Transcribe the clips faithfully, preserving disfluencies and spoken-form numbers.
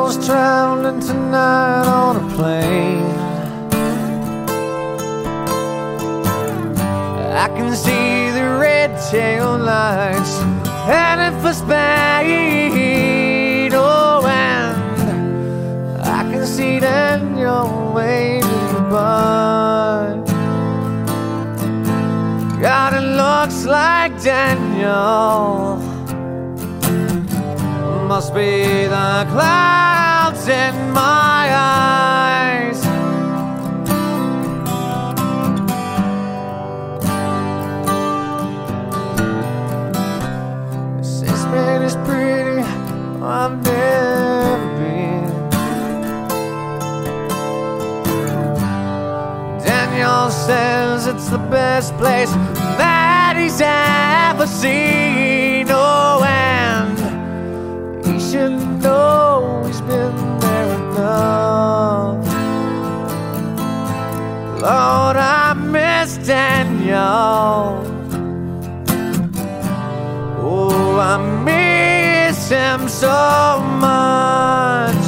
Daniel's traveling tonight on a plane. I can see the red tail lights heading for Spain. Oh, and I can see Daniel waving goodbye. God, it looks like Daniel must be the clouds in my eyes. Spain is pretty, I've never been. Daniel says it's the best place that he's ever seen. Oh, and he should know he's been there enough. Lord, I miss Daniel. Oh, I miss him so much.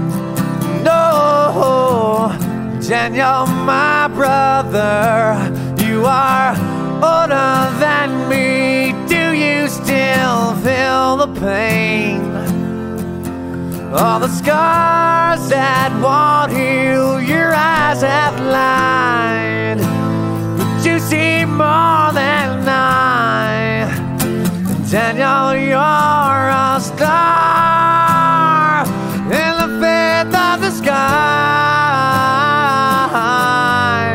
No, Daniel, my brother, you are older than me. Do you still feel the pain? All the scars that won't heal, your eyes have lied, but you see more than I. Daniel, you're a star in the fifth of the sky.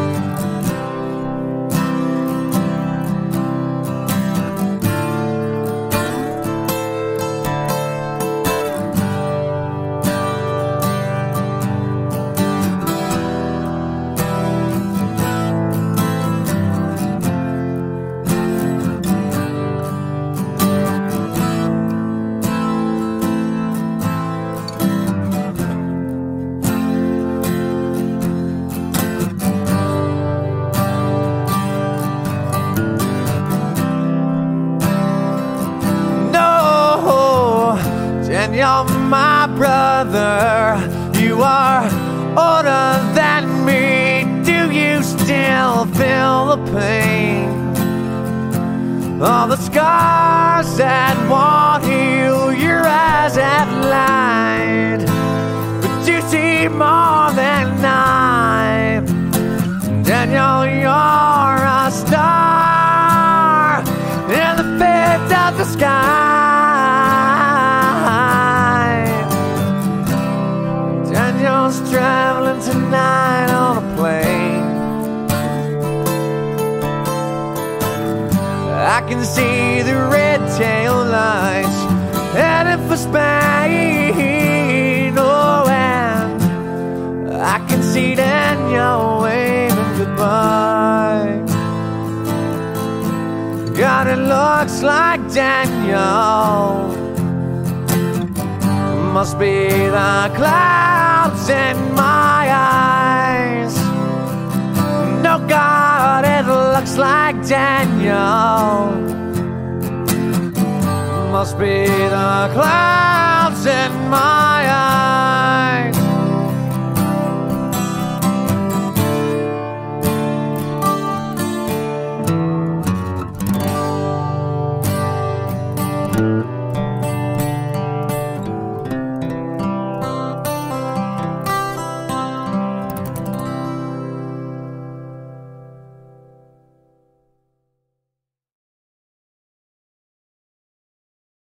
Daniel, my brother, you are older than me. Do you still feel the pain? All the scars that won't heal, your eyes have lied, but you see more than I. Daniel, you're a star in the fifth of the sky. Daniel's traveling tonight on a plane. I can see the red tail lights headed for Spain. Oh, and I can see Daniel waving goodbye. God, it looks like Daniel must be the clouds in my eyes. No, God, it looks like Daniel must be the clouds in my eyes. Thank you.